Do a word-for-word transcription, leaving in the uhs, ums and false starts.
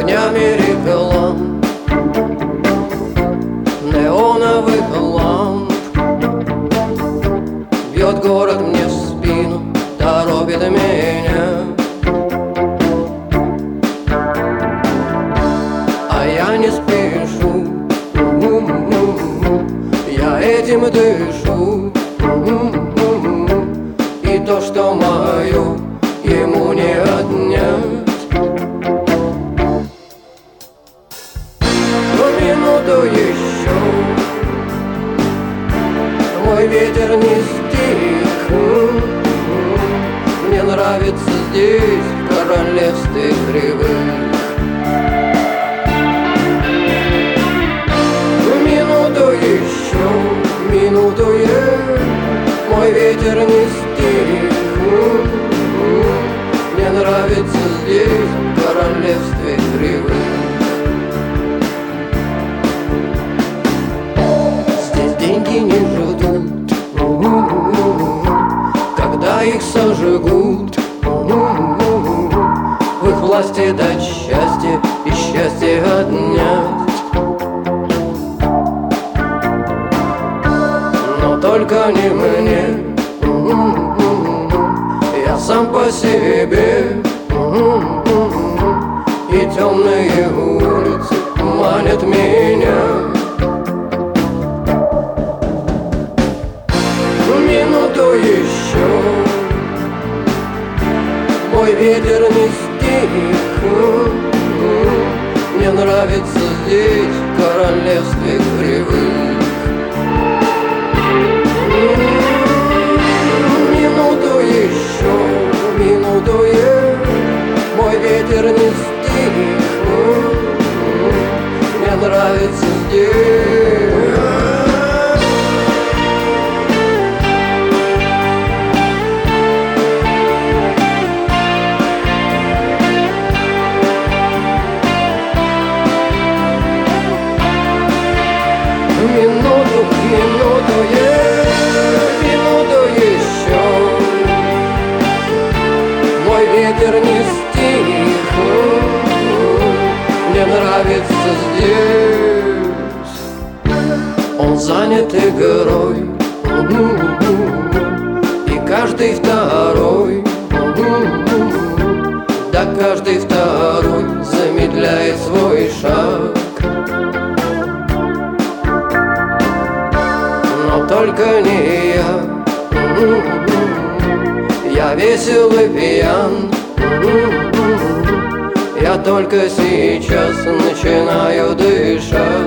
огнями реклам, неоновых ламп. Бьет город мне в спину, торопит меня, а я не спешу. Я этим дышу, и то, что мое, ему не отнять. Но минуту еще, мой ветер не стих. Мне нравится здесь, в королевстве кривых. Минуту еще, минуту я, мой ветер не стих. Мне нравится здесь, в королевстве кривых. Здесь деньги не ждут, когда их сожгут. В их власти дать счастье и счастье отнять. Но только не мне, я сам по себе. И темные улицы манят меня. Минуту еще, мой ветер не стих. Мне нравится здесь, в королевстве кривых. Минуту еще, минуту я, мой ветер не стих. Мне нравится здесь. Минуту, минуту я, минуту еще, мой ветер не стих. Мне нравится здесь. Он занят игрой, и каждый второй, да каждый второй замедляет свой шаг. Но только не я, я весел и пьян. Я только сейчас начинаю дышать.